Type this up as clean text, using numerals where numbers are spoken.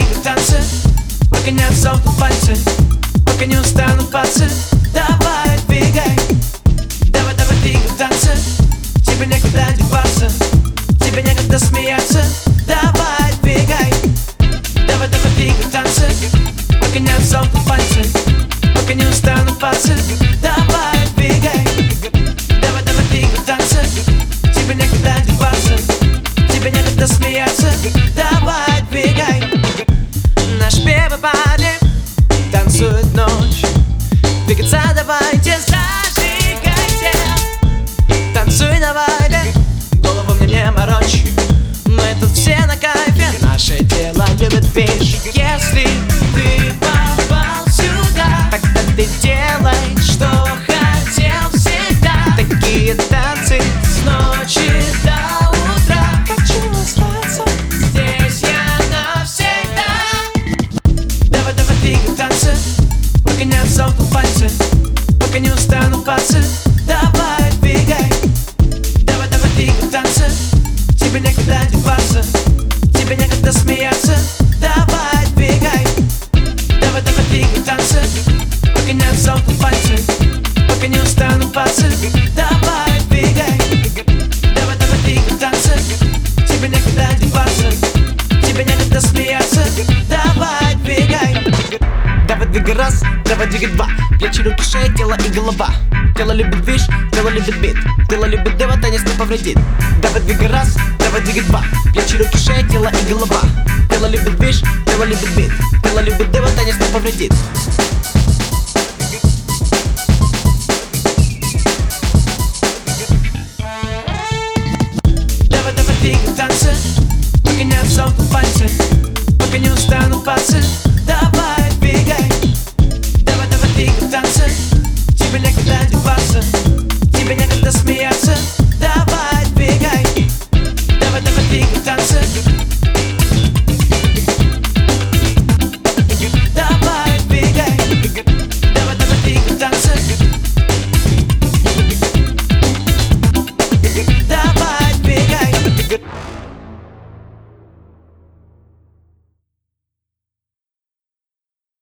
двигай танцы, пока не отсохнут пальцы, пока не устанут пальцы. Давай двигай, давай двигай танцы. Тебе некуда деваться, тебе некогда смеяться. Давай двигай, давай двигай танцы, пока не отсохнут пальцы, пока не устанут пальцы. Давай двигай, давай двигай танцы. Тебе некуда деваться, тебе некогда смеяться. Давай двигай. Наш первый парень танцует ночь. Двигаться давайте, зажигайте. Танцуй давай, голову мне не морочь. Мы тут все на кайфе, наше тело любит пишь. Если ты попал сюда, тогда ты делай, что хотел всегда. Такие танцы с ночи до утра. Хочу остаться здесь я навсегда. Давай двигай танцы, пока не отсохнут пальцы, пока не устанут пальцы. Давай двигай, давай двигай танцы. Тебе некогда деваться, тебе некогда смеяться. Давай двигай, давай двигай танцы, пока не отсохнут пальцы, пока не устанут пальцы. Давай двигай, давай двигай танцы. Тебе некогда деваться, тебе некогда смеяться. Давай двигай. Давай двигай раз, давай двигай два. Плечи, руки, шея, тело и голова. Тело любит движ, тело любит бит. Тело любит дева, танец не повредит. Давай двигай раз, давай двигай два. Плечи, руки, шея, тело и голова. Тело любит движ, тело любит бит. Тело любит дева, танец не повредит. Давай двигай танцы, пока не отсохнут пальцы, пока не устанут пальцы. Давай двигай, давай двигай танцы. Тебе некогда деваться,